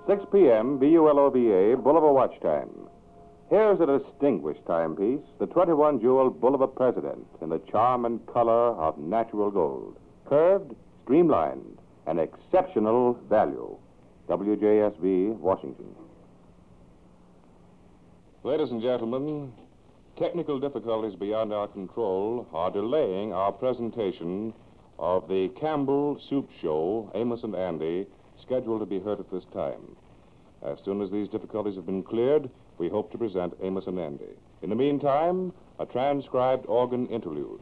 6 p.m., BULOVA, Bulova Watch Time. Here's a distinguished timepiece, the 21-jewel Bulova President, in the charm and color of natural gold. Curved, streamlined, and exceptional value. WJSV, Washington. Ladies and gentlemen, technical difficulties beyond our control are delaying our presentation of the Campbell Soup Show, Amos and Andy, scheduled to be heard at this time. As soon as these difficulties have been cleared, we hope to present Amos and Andy. In the meantime, a transcribed organ interlude.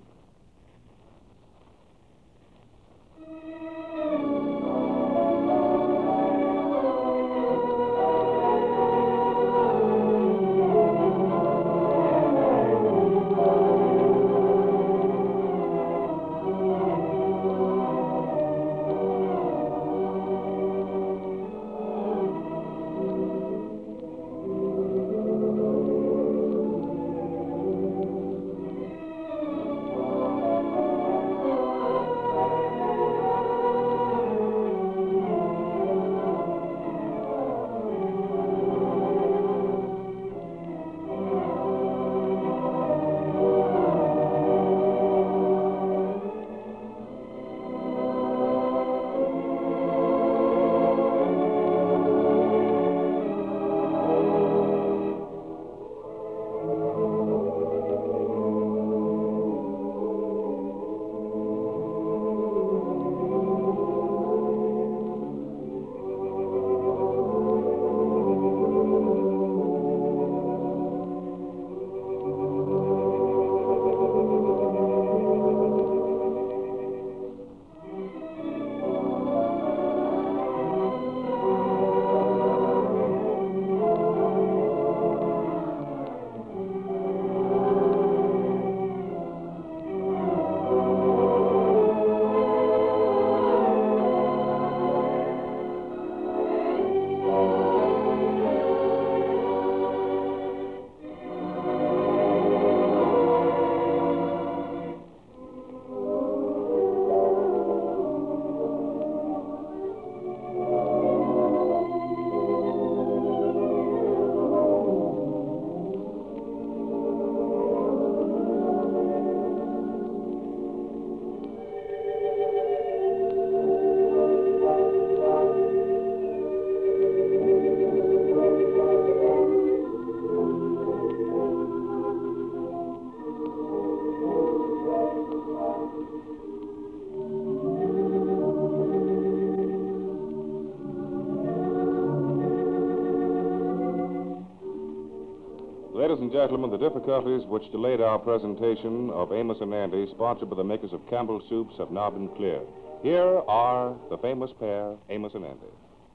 Ladies and gentlemen, the difficulties which delayed our presentation of Amos and Andy, sponsored by the makers of Campbell Soups, have now been cleared. Here are the famous pair, Amos and Andy.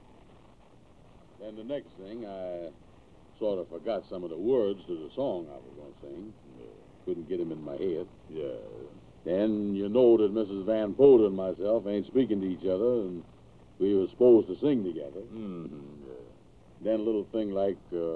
And the next thing, I sort of forgot some of the words to the song I was going to sing. Couldn't get them in my head. Yeah. Then you know that Mrs. Van Poden and myself ain't speaking to each other, and we were supposed to sing together. Mm-hmm. Then a little thing like,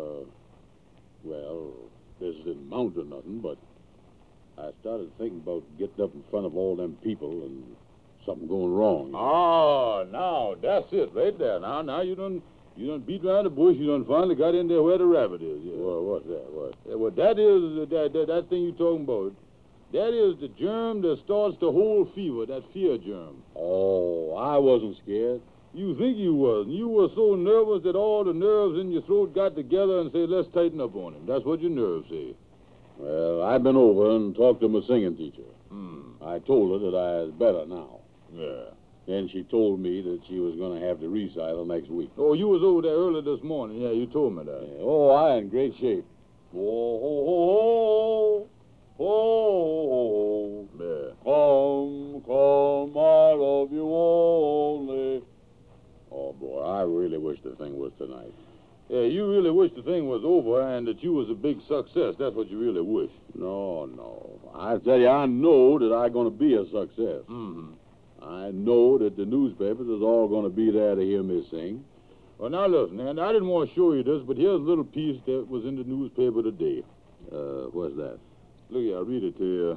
well, this didn't mount to nothing, but I started thinking about getting up in front of all them people and something going wrong. Oh, now, that's it right there. Now you done beat around the bush. You done finally got in there where the rabbit is. Yeah. Well, what's that? What? Yeah, well, that is, that thing you talking about. That is the germ that starts the whole fever, that fear germ. Oh, I wasn't scared. You think you was. You were so nervous that all the nerves in your throat got together and said, let's tighten up on him. That's what your nerves say. Well, I've been over and talked to my singing teacher. Hmm. I told her that I was better now. Yeah. Then she told me that she was going to have the recital next week. Oh, you was over there early this morning. Yeah, you told me that. Yeah. Oh, I in great shape. Oh, oh, oh, oh, oh. Yeah. Come, I love you only. Oh, boy, I really wish the thing was tonight. Yeah, you really wish the thing was over and that you was a big success. That's what you really wish. No. I tell you, I know that I'm going to be a success. Mm-hmm. I know that the newspapers is all going to be there to hear me sing. Well, now listen, and I didn't want to show you this, but here's a little piece that was in the newspaper today. What's that? Look here, I'll read it to you.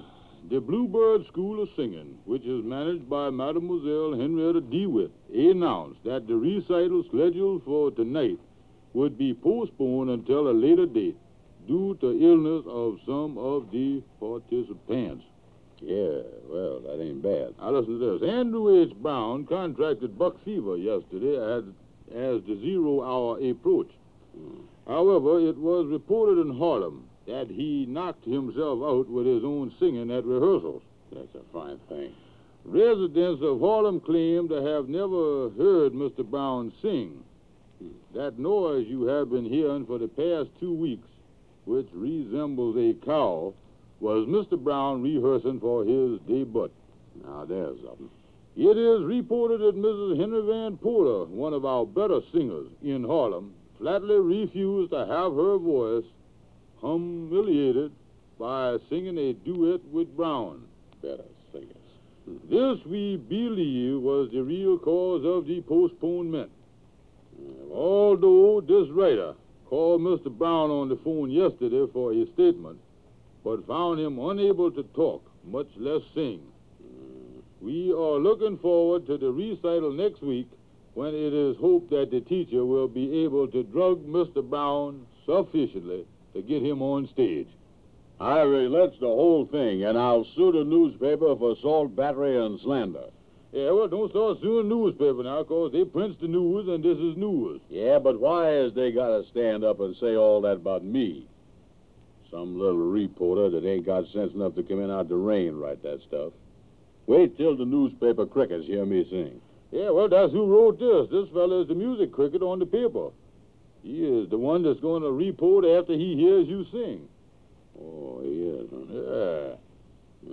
the Bluebird School of Singing, which is managed by Mademoiselle Henrietta DeWitt, announced that the recital scheduled for tonight would be postponed until a later date due to illness of some of the participants. Yeah, well, that ain't bad. Now, listen to this. Andrew H. Brown contracted buck fever yesterday as the 0 hour approached. However, it was reported in Harlem that he knocked himself out with his own singing at rehearsals. That's a fine thing. Residents of Harlem claim to have never heard Mr. Brown sing. That noise you have been hearing for the past 2 weeks, which resembles a cow, was Mr. Brown rehearsing for his debut. Now, there's something. It is reported that Mrs. Henry Van Porter, one of our better singers in Harlem, flatly refused to have her voice humiliated by singing a duet with Brown. Better singers. This, we believe, was the real cause of the postponement. Although this writer called Mr. Brown on the phone yesterday for his statement, but found him unable to talk, much less sing. We are looking forward to the recital next week, when it is hoped that the teacher will be able to drug Mr. Brown sufficiently to get him on stage. Ivy, that's the whole thing, and I'll sue the newspaper for assault, battery, and slander. Yeah, well, don't start suing the newspaper now, 'cause they print the news, and this is news. Yeah, but why has they got to stand up and say all that about me? Some little reporter that ain't got sense enough to come in out the rain write that stuff. Wait till the newspaper crickets hear me sing. Yeah, well, that's who wrote this. This fella is the music cricket on the paper. He is the one that's going to report after he hears you sing. Oh, he is, huh? Yeah.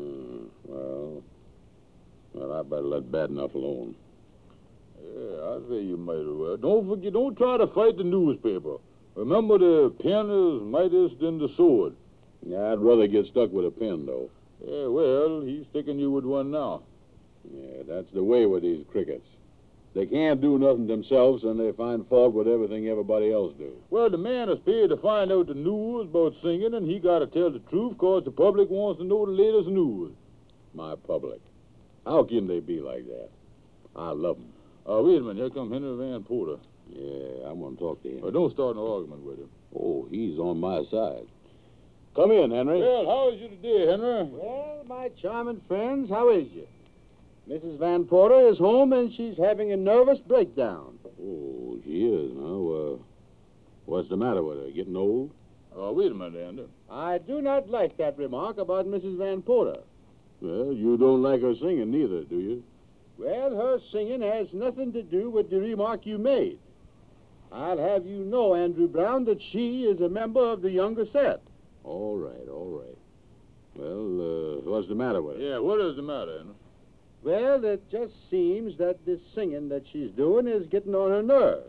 Well, I better let bad enough alone. Yeah, I say you might as well. Don't try to fight the newspaper. Remember, the pen is mightiest than the sword. Yeah, I'd rather get stuck with a pen, though. Yeah, well, he's sticking you with one now. Yeah, that's the way with these crickets. They can't do nothing themselves, and they find fault with everything everybody else do. Well, the man is paid to find out the news about singing, and he got to tell the truth, 'cause the public wants to know the latest news. My public. How can they be like that? I love them. Wait a minute. Here come Henry Van Porter. Yeah, I want to talk to him. Don't start an argument with him. Oh, he's on my side. Come in, Henry. Well, how is you today, Henry? Well, my charming friends, how is you? Mrs. Van Porter is home, and she's having a nervous breakdown. Oh, she is, huh? What's the matter with her? Getting old? Wait a minute, Andy. I do not like that remark about Mrs. Van Porter. Well, you don't like her singing neither, do you? Well, her singing has nothing to do with the remark you made. I'll have you know, Andrew Brown, that she is a member of the younger set. All right, all right. Well, what's the matter with her? Yeah, what is the matter, Henry? Well, it just seems that this singing that she's doing is getting on her nerves.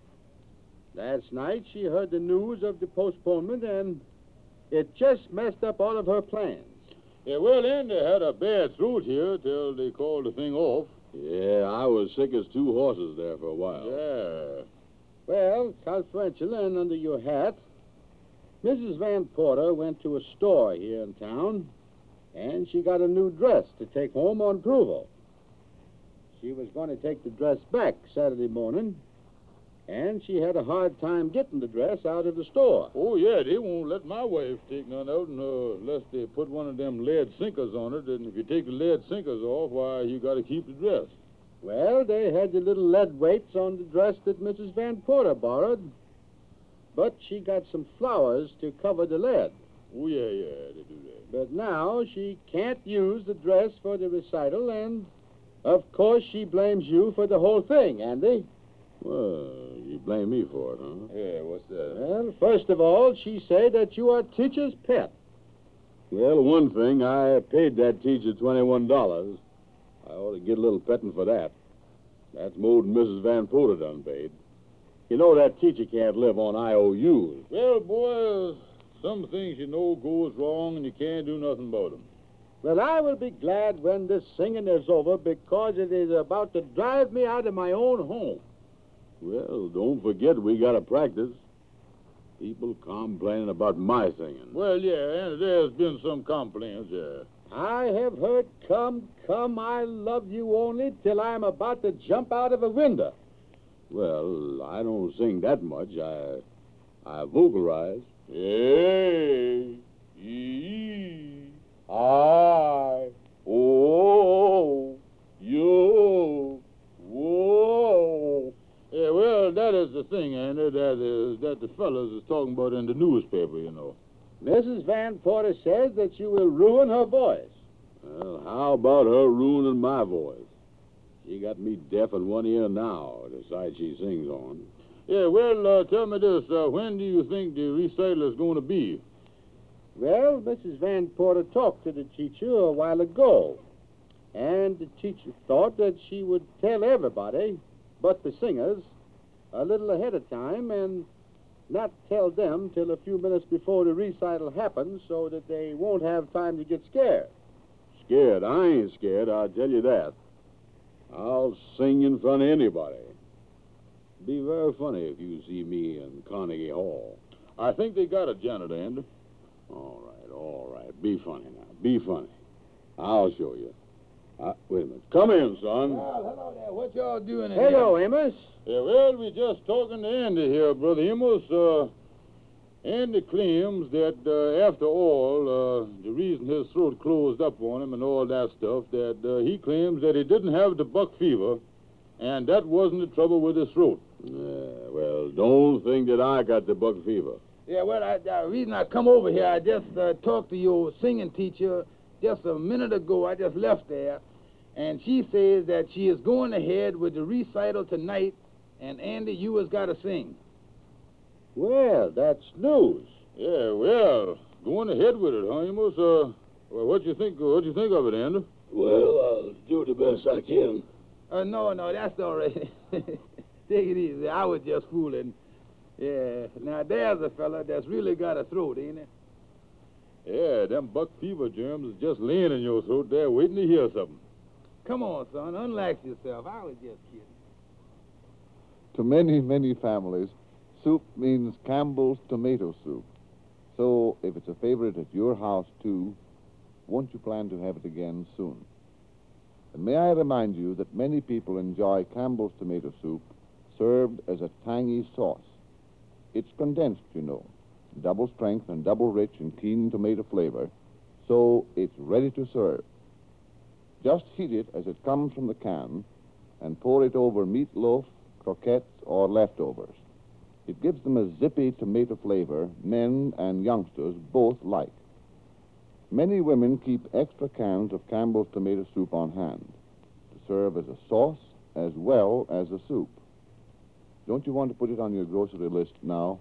Last night she heard the news of the postponement, and it just messed up all of her plans. Yeah, well, Andy had a bad throat here till they called the thing off. Yeah, I was sick as two horses there for a while. Yeah. Well, confidential and under your hat, Mrs. Van Porter went to a store here in town, and she got a new dress to take home on approval. She was going to take the dress back Saturday morning, and she had a hard time getting the dress out of the store. Oh, yeah, they won't let my wife take none out unless they put one of them lead sinkers on it. And if you take the lead sinkers off, why, you got to keep the dress. Well, they had the little lead weights on the dress that Mrs. Van Porter borrowed, but she got some flowers to cover the lead. Oh, yeah, they do that. But now she can't use the dress for the recital, and, of course, she blames you for the whole thing, Andy. Well, you blame me for it, huh? Yeah, what's that? Well, first of all, she said that you are teacher's pet. Well, one thing, I paid that teacher $21. I ought to get a little petting for that. That's more than Mrs. Van Porter done paid. You know that teacher can't live on IOUs. Well, boy, some things you know goes wrong and you can't do nothing about them. Well, I will be glad when this singing is over, because it is about to drive me out of my own home. Well, don't forget we got to practice. People complaining about my singing. Well, yeah, and there's been some complaints, yeah. I have heard come, come, I love you only till I'm about to jump out of a window. Well, I don't sing that much. I vocalize. A, E, I, O, U, whoa. Yeah, well, that is the thing, Andy, that the fellas is talking about in the newspaper, you know. Mrs. Van Porter says that you will ruin her voice. Well, how about her ruining my voice? She got me deaf in one ear now, the side she sings on. Yeah, well, tell me this. When do you think the recital is going to be? Well, Mrs. Van Porter talked to the teacher a while ago, and the teacher thought that she would tell everybody, but the singers, a little ahead of time, and not tell them till a few minutes before the recital happens so that they won't have time to get scared. Scared? I ain't scared, I'll tell you that. I'll sing in front of anybody. Be very funny if you see me in Carnegie Hall. I think they got it, Janet, Andy. All right. Be funny now. Be funny. I'll show you. Wait a minute. Come in, son. Well, hello there. What y'all doing in Hello, here? Amos. Yeah, well, we just talking to Andy here, Brother Amos. Andy claims that, after all, the reason his throat closed up on him and all that stuff, that he claims that he didn't have the buck fever, and that wasn't the trouble with his throat. Well, don't think that I got the buck fever. Yeah, well, the reason I come over here, I just talked to your singing teacher just a minute ago. I just left there, and she says that she is going ahead with the recital tonight, and Andy, you has got to sing. Well, that's news. Yeah, well, going ahead with it, huh, Amos? Well, what you think of it, Andy? Well, I'll do the best I can. No, that's all right. Take it easy. I was just fooling. Yeah, now there's a fella that's really got a throat, ain't it? Yeah, them buck fever germs is just laying in your throat there waiting to hear something. Come on, son, unlax yourself. I was just kidding. To many, many families, soup means Campbell's tomato soup. So, if it's a favorite at your house, too, won't you plan to have it again soon? And may I remind you that many people enjoy Campbell's tomato soup served as a tangy sauce. It's condensed, you know, double strength and double rich in keen tomato flavor, so it's ready to serve. Just heat it as it comes from the can and pour it over meatloaf, croquettes, or leftovers. It gives them a zippy tomato flavor men and youngsters both like. Many women keep extra cans of Campbell's tomato soup on hand to serve as a sauce as well as a soup. Don't you want to put it on your grocery list now?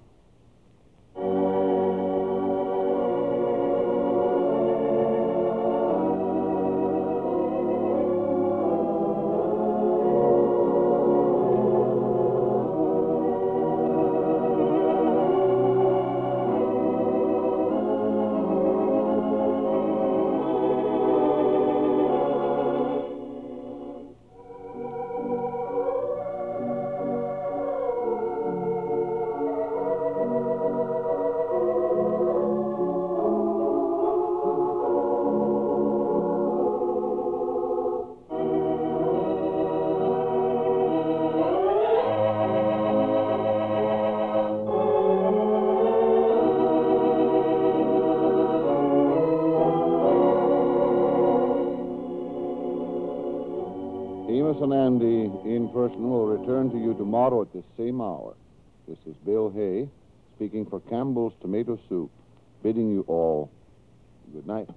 Amos and Andy in person will return to you tomorrow at this same hour. This is Bill Hay, speaking for Campbell's Tomato Soup, bidding you all good night.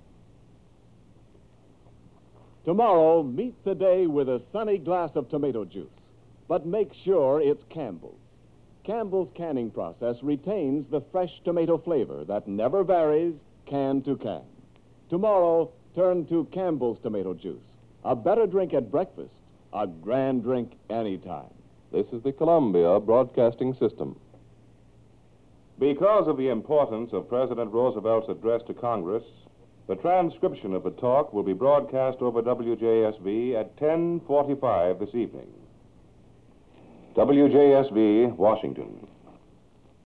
Tomorrow, meet the day with a sunny glass of tomato juice. But make sure it's Campbell's. Campbell's canning process retains the fresh tomato flavor that never varies can to can. Tomorrow, turn to Campbell's tomato juice. A better drink at breakfast, a grand drink anytime. This is the Columbia Broadcasting System. Because of the importance of President Roosevelt's address to Congress, the transcription of the talk will be broadcast over WJSV at 10:45 this evening. WJSV, Washington.